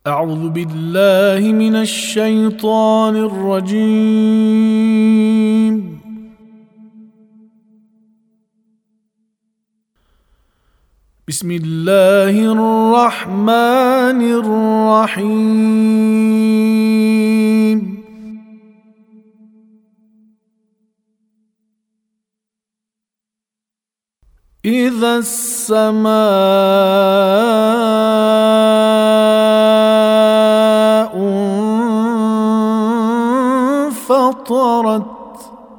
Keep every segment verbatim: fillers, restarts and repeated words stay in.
أعوذ بالله من الشيطان الرجيم. بسم الله الرحمن الرحيم. إذا السماء انفطرت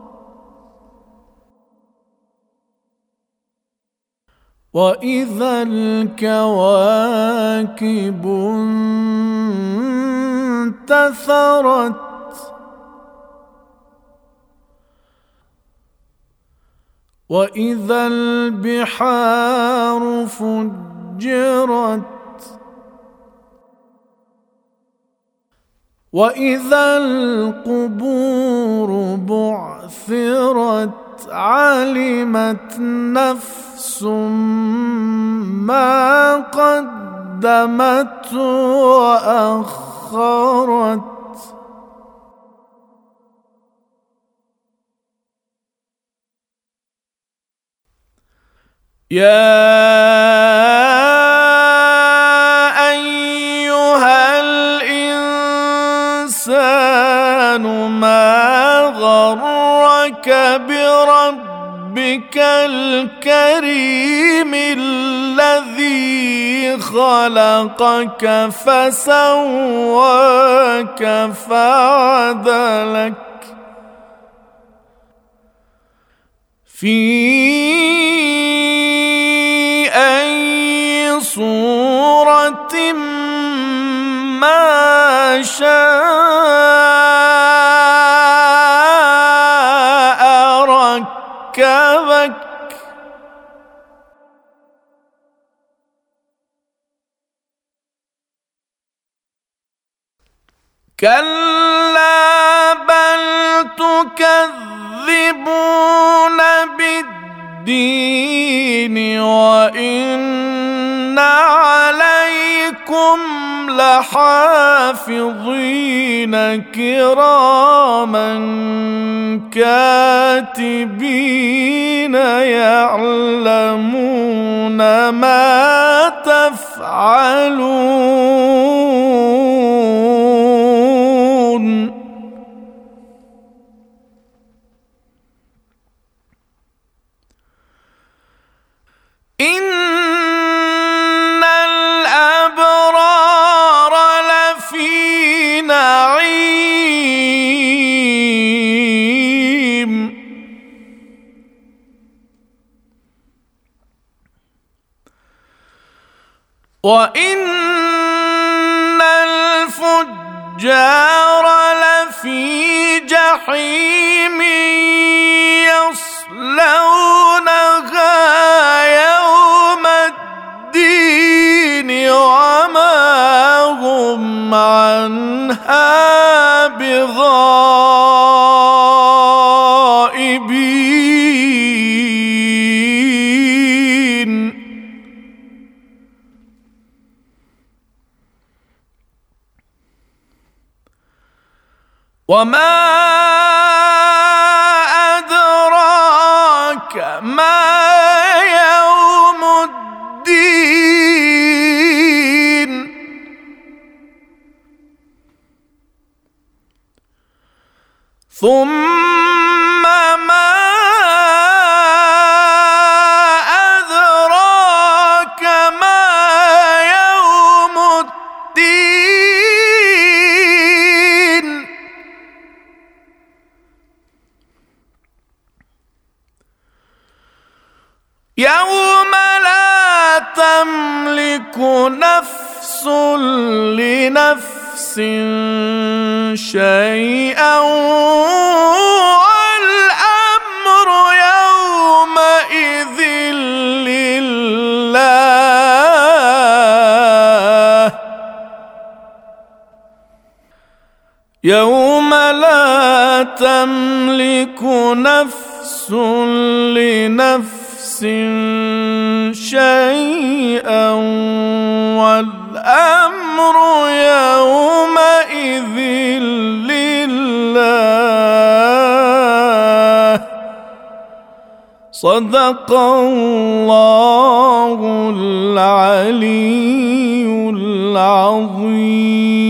وإذا الكواكب انتثرت وإذا البحار فجرت وإذا القبور بعثرت علمت نفس ما قدمت وأخرت. يا أيها الإنسان ما غرك بربك الكريم الذي خلقك فسواك فعدلك في أي صورة ما شاء ركبك. كلا بل تكذبون بالدين وإن عليكم لحافظين كراما كاتبين يعلمون ما تفعلون. إن الأبرار لفي نعيم وإن الفجار لفي جحيم يصلونها يوم الدين وما هم عنها بغائبين. وما أدراك ما يوم الدين. ثم ما أدراك ما يوم الدين. يوم لا تملك نفس لنفس شيئا والأمر يومئذ لله. يوم لا تملك نفس لنفس شيئا والأمر الأمر يومئذ لله. صدق الله العلي العظيم.